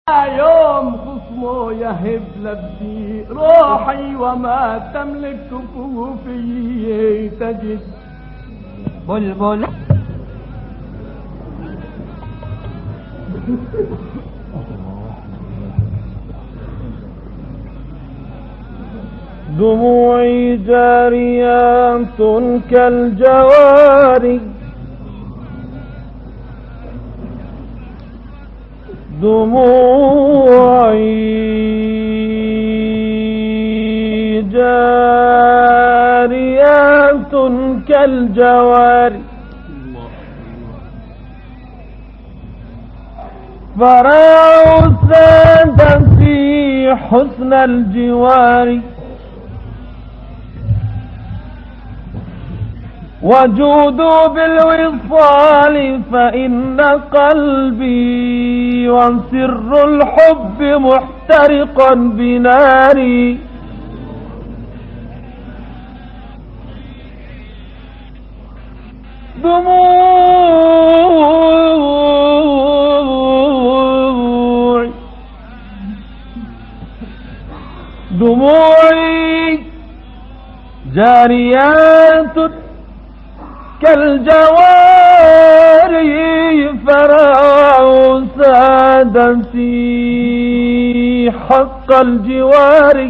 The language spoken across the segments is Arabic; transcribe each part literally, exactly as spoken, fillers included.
يوم خصمه يهب لبدي روحي وما تملك كفوفي تجد بلبل دموعي جاريات كالجواري دموعي جاريات كالجواري فراع ساد في حسن الجوار وجودوا بالوصال فإن قلبي وسر الحب محترقا بناري دموعي دموعي جاريات كالجواري فراع سادتي حق الجوار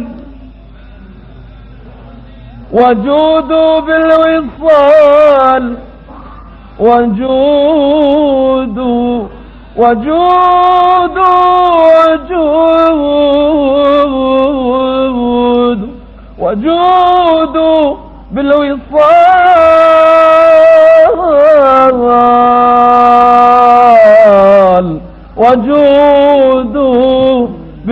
وجودوا بالوصال وجودوا وجودوا وجودوا وجودوا بالوصال وجودوا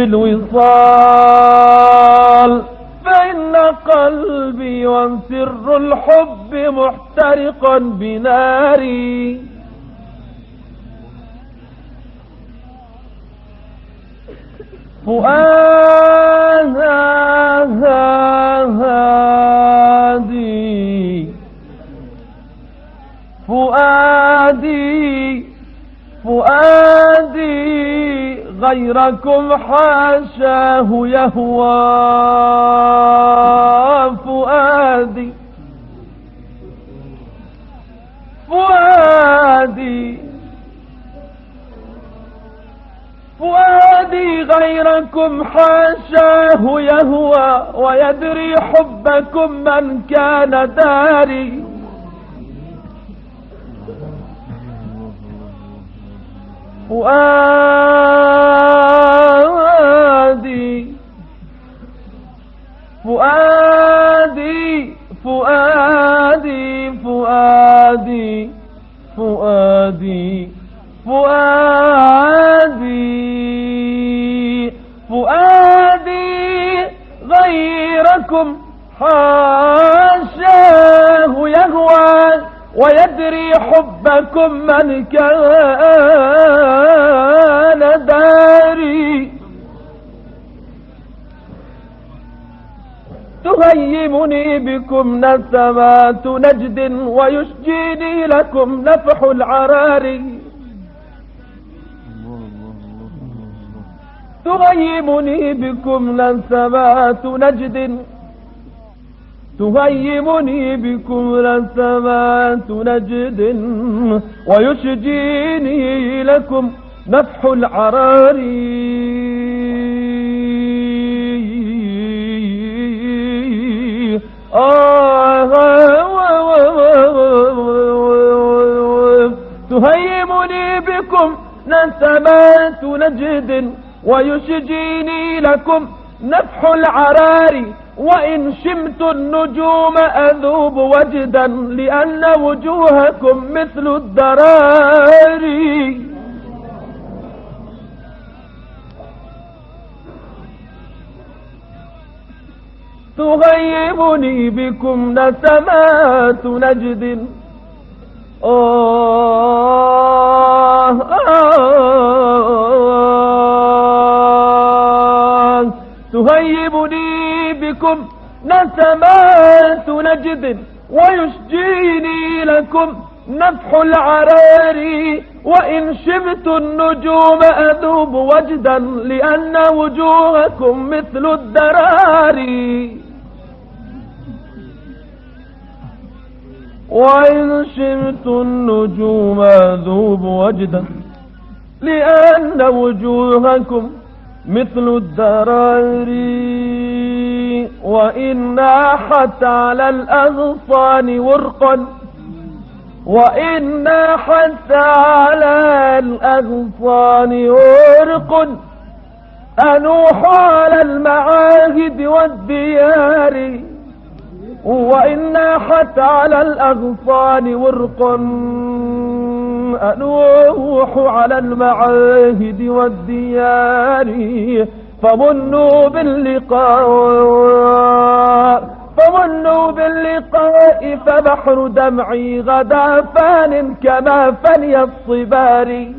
بالوصال فإن قلبي وسر الحب محترقا بناري فؤادي فؤادي فؤادي غيركم حاشاه يهوى فؤادي فؤادي فؤادي غيركم حاشاه يهوى ويدري حبكم من كان داري فؤادي فؤادي فؤادي فؤادي فؤادي فؤادي فؤادي غيركم حاشاه يهوى ويدري حبكم من كان داري تهيمني بكم نسمات نجد ويشجيني لكم نفح العرار تهيمني بكم نسمات نجد تهيمني بكم نسمات نجد ويشجيني لكم نفح العرار تهيمني بكم نسمات نجد ويشجيني لكم نفح العرار وإن شمت النجوم أذوب وجدا لأن وجوهكم مثل الدراري تغيبني بكم نسمات نجد آه آه تهيبني بكم نسمات نجد ويشجيني لكم نفح العراري، وإن شبت النجوم أذوب وجدا لأن وجوهكم مثل الدراري. وإن شبت النجوم أذوب وجدا لأن وجوهكم مثل الدراري. وإن ناحت على الأغصان ورقا، وإن ناحت على الأغصان ورق، أنوح على المعاهد والديار. وإن ناحت على الأغصان ورق، أنوح على المعاهد والديار. فمنوا باللقاء فمنوا باللقاء فبحر دمعي غدا فان كما فني الصبار.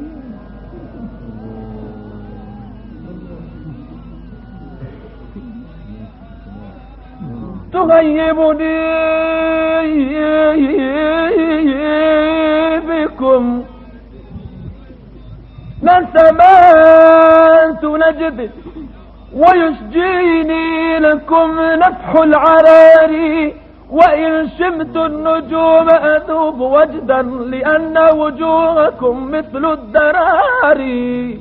تغيبني بكم نسمات نجد، ويسجيني لكم نفح العراري. وإن شمت النجوم أذوب وجدا لأن وجوهكم مثل الدراري.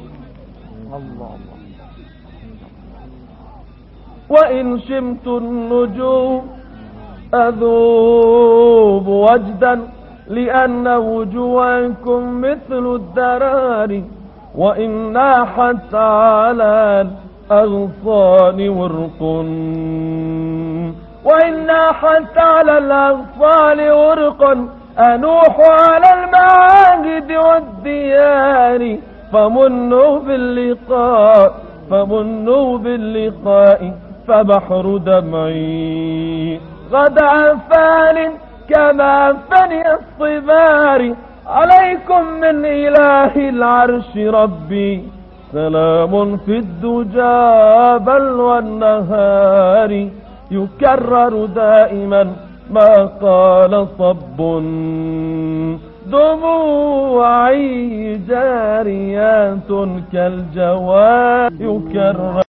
وإن شمت النجوم أذوب وجدا لأن وجوهكم مثل الدراري. وإن ناحت على الأغصان ورق، وإن ناحت على الأغصان ورق، أنوح على المعاهد والديار. فمنوا باللقاء فمنوا باللقاء فبحر دمعي غدا فان كما فني الصبار. عليكم من إله العرش ربي سلام في الدجى بل والنهار. يكرر دائما ما قال صب، دموعي جاريات كالجوار. يكرر